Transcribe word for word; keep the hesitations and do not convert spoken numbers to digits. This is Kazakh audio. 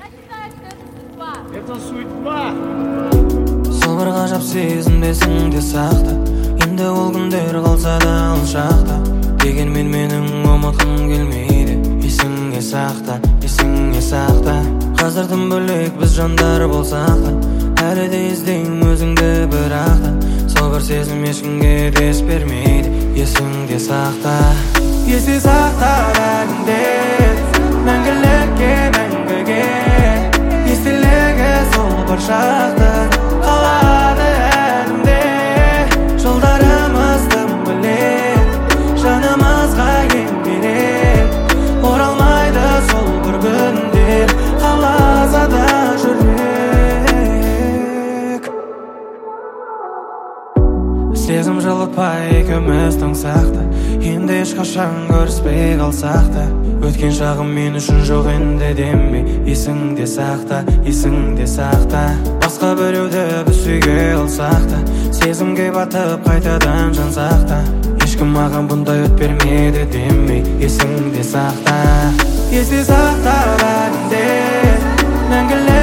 Это судьба. Сол бір ғажап сезімде есіңде сақта. Енді ол күндер қалса да ол шақта. Дегенмен менің ұмытқым келмейді. Есіңе сақта, есіңе сақта. Қазірден бөлек біз жандар болсақ та, әлі де іздеймін өзіңді бірақ та. Сол бір сезім ешкімге дес бермейді. Есіңде сақта, есте сақта бәрінде, мәңгілікке, мәңгіге. Естілігі сол бір шақты қалады әлімде. Жолдарымыздың білек, жанымызға ең керек. Оралмайды сол бір күндер, қаласа да жүрек. Сезім жылытпай екеуміз тыңсақ та, енді ешқашан көріспей қалсақ та. Өткен шағым мен үшін жоқ енді демей. Есіңде сақта, есіңде сақта. Басқа біреуді біз сүйге алсақ та, сезімге батып қайтадан жансақ та. Ешкім маған бұндай өт бермеді демей. Есіңде сақта, есте сақта бәрінде, мәңгілік